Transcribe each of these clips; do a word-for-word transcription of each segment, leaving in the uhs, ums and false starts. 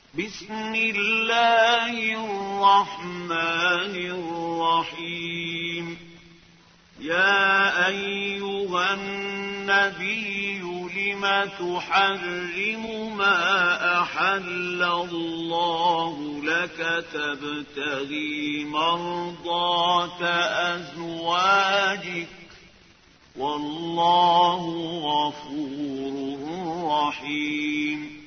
بسم الله الرحمن الرحيم. يا أيها النبي لم تحرم ما أحل الله لك تبتغي مرضات أزواجك والله غفور رحيم.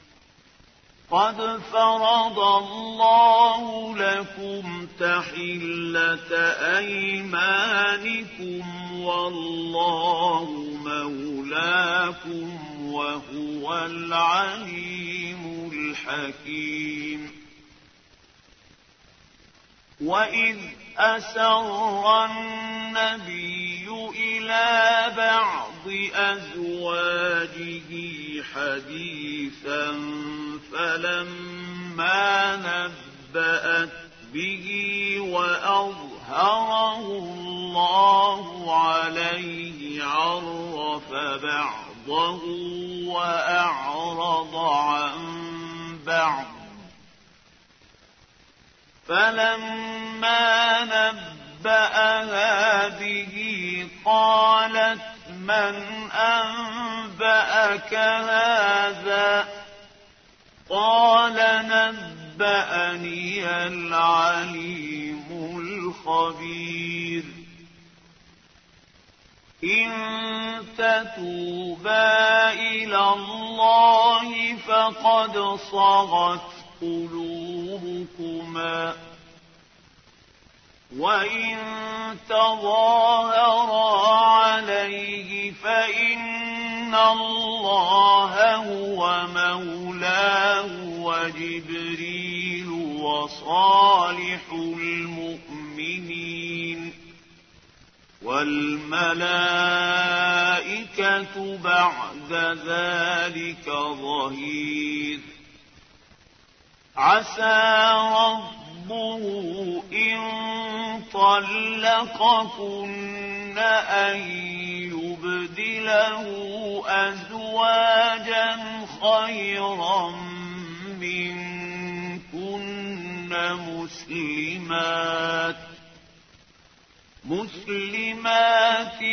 قد فرض الله لكم تحلة أيمانكم والله مولاكم وهو العليم الحكيم. وإذ أسر النبي إلى بعض أزواجه حديثا فلما نبأت به وأظهره الله عليه عرف بعضه وأعرض عن بعض. فلما نبأها به قالت من أنبأك هذا؟ قال نبأني العليم الخبير. إن تتوبا إلى الله فقد صغت قلوبكما وإن تظاهرا عليه فإن الله هو مولاه وجبريل وصالح المؤمنين والملائكة بعد ذلك ظهير. عسى ربه إن طلقكن أن يبدله أزواجا خيرا منكن مسلمات مسلمات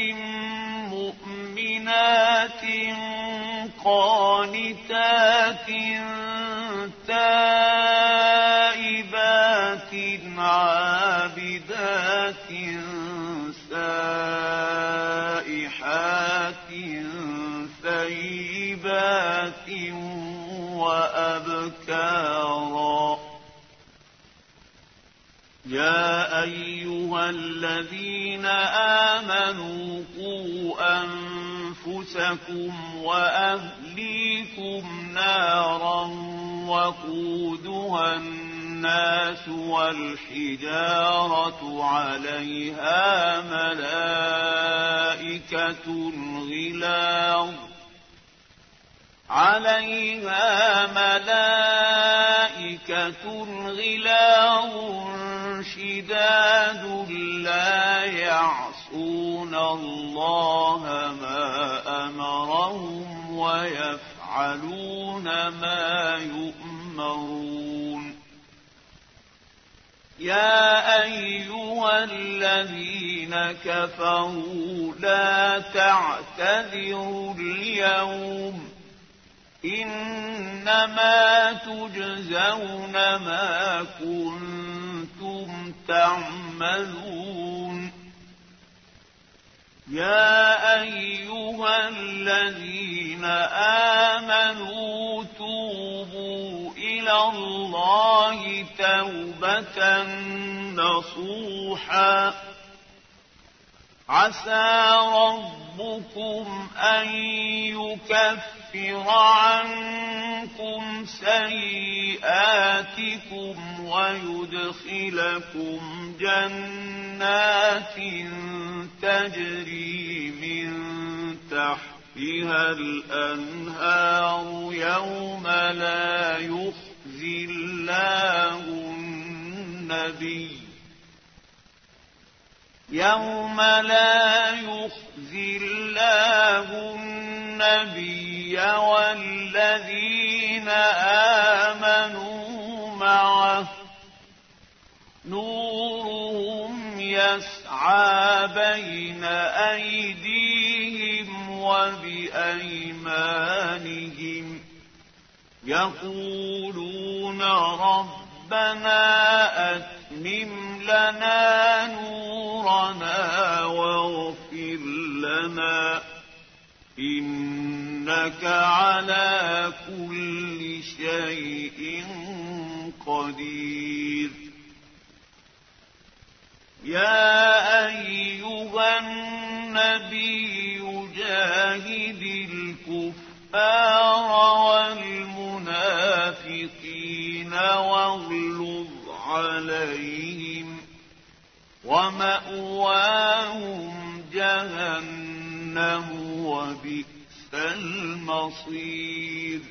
مؤمنات قانتات تائبات عابدات سائحات ثيبات وأبكارا. يا أيها الذين آمنوا قوا أنفسكم وأهليكم نارا وقودها الناس والحجارة عليها ملائكة غلاظ عليها ملائكة غلاظ شداد لا يعصون الله ما أمرهم ويفعلون ما يؤمرون. يا أيها الذين كفروا لا تعتذروا اليوم إنما تجزون ما كنتم تعملون. يا أيها الذين آمنوا توبوا إلى الله توبة نصوحا عسى ربكم أن يكفر عنكم سيئاتكم ويدخلكم جنات تجري من تحتها الأنهار يوم لا يخزي الله النبي يوم لا يخزي الله النبي والذين آمنوا يسعى بين أيديهم وبأيمانهم يقولون ربنا أتمم لنا نورنا واغفر لنا إنك على كل شيء قدير. يا أيها النبي جاهد الكفار والمنافقين واغلظ عليهم ومأواهم جهنم وبئس المصير.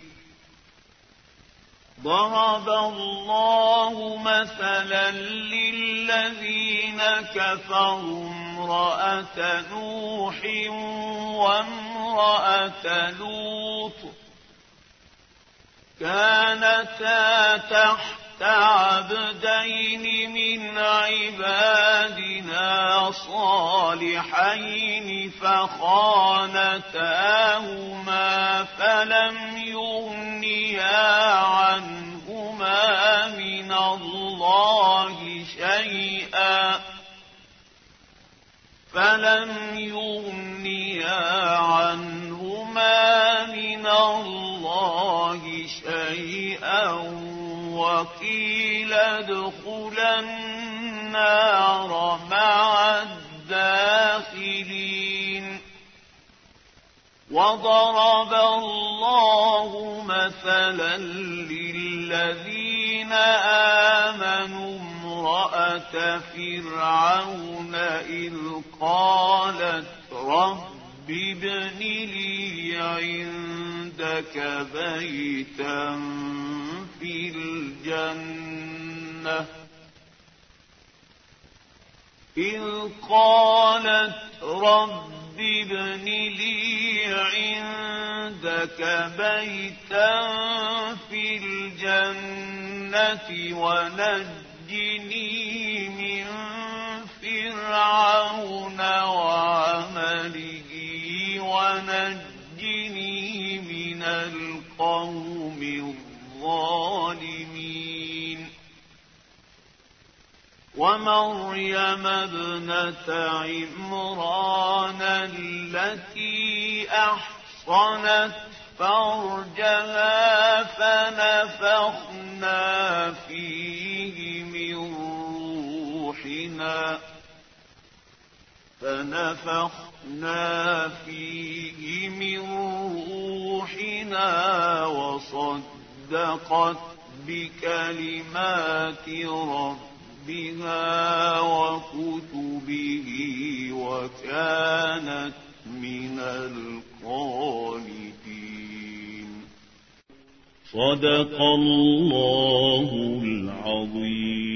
ضرب الله مثلا للذين كفروا امرأة نوح وامرأة لوط كانتا تحت عبدين من عبادنا صالحين فخانتاهما فلم يغنيا عنهما من الله شيئا فلم يغنيا عنهما من الله شيئا وقيل ادخلا النار مع الداخلين. وضرب الله مثلا للذين آمنوا امرأة فرعون إذ قالت رب ابن لي عندك بيتا في الجنة إذ قالت رب ابن لي عندك بيتا في الجنة ونجني من فرعون وعمله ونجني من القوم الظالمين. ومريم ابنة عمران التي أحصنت فرجها فنفخنا فيه من روحنا فنفخنا فيه من روحنا وصدقت بكلمات ربها وكتبه وكانت من القانتين. صدق الله العظيم.